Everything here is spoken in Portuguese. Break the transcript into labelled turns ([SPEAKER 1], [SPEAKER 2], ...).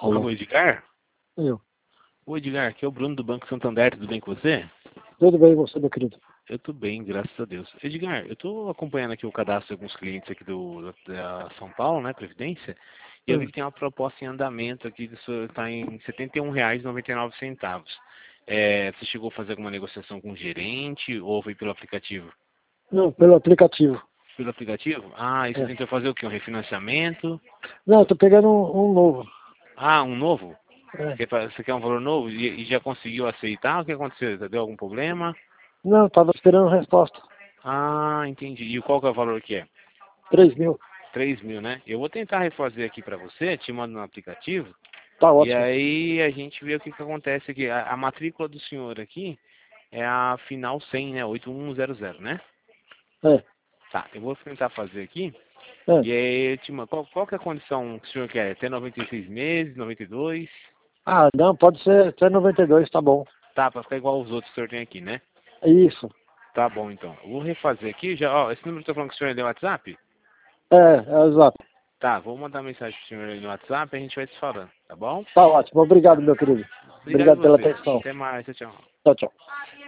[SPEAKER 1] Alô, Edgar?
[SPEAKER 2] Eu.
[SPEAKER 1] Ô, Edgar, aqui é o Bruno do Banco Santander, tudo bem com você?
[SPEAKER 2] Tudo bem, você, meu querido?
[SPEAKER 1] Eu tô bem, graças a Deus. Edgar, eu tô acompanhando aqui o cadastro de alguns clientes aqui da São Paulo, né, Previdência, e eu vi
[SPEAKER 2] Hum.
[SPEAKER 1] que tem uma proposta em andamento aqui, está em R$ 71,99. Você chegou a fazer alguma negociação com o gerente ou foi pelo aplicativo?
[SPEAKER 2] Não, pelo aplicativo.
[SPEAKER 1] Pelo aplicativo? Ah, e você
[SPEAKER 2] É.
[SPEAKER 1] tentou fazer o quê? Um refinanciamento?
[SPEAKER 2] Não, eu tô pegando um novo.
[SPEAKER 1] Ah, um novo?
[SPEAKER 2] É.
[SPEAKER 1] Você quer um valor novo e já conseguiu aceitar? O que aconteceu? Deu algum problema?
[SPEAKER 2] Não, tava esperando resposta.
[SPEAKER 1] Ah, entendi. E qual que é o valor que é?
[SPEAKER 2] 3.000.
[SPEAKER 1] 3.000, né? Eu vou tentar refazer aqui para você, te mando no aplicativo,
[SPEAKER 2] Tá
[SPEAKER 1] e
[SPEAKER 2] ótimo.
[SPEAKER 1] aí a gente vê o que acontece aqui. A matrícula do senhor aqui é a final 100, né? 8100, né?
[SPEAKER 2] É.
[SPEAKER 1] Tá, eu vou tentar fazer aqui,
[SPEAKER 2] É.
[SPEAKER 1] e aí qual que é a condição que o senhor quer? Ter 96 meses, 92?
[SPEAKER 2] Ah, não, pode ser até 92, tá bom.
[SPEAKER 1] Tá, para ficar igual os outros que o senhor tem aqui, né?
[SPEAKER 2] Isso.
[SPEAKER 1] Tá bom, então. Eu vou refazer aqui, já, ó, esse número que eu tô falando que o senhor é do WhatsApp?
[SPEAKER 2] É, exato.
[SPEAKER 1] Tá, vou mandar mensagem pro senhor aí no WhatsApp e a gente vai se falando, tá bom?
[SPEAKER 2] Tá ótimo. Obrigado, meu querido.
[SPEAKER 1] Obrigado a
[SPEAKER 2] Obrigado pela
[SPEAKER 1] você.
[SPEAKER 2] atenção.
[SPEAKER 1] Até mais, tchau, tchau.
[SPEAKER 2] Tchau, tchau.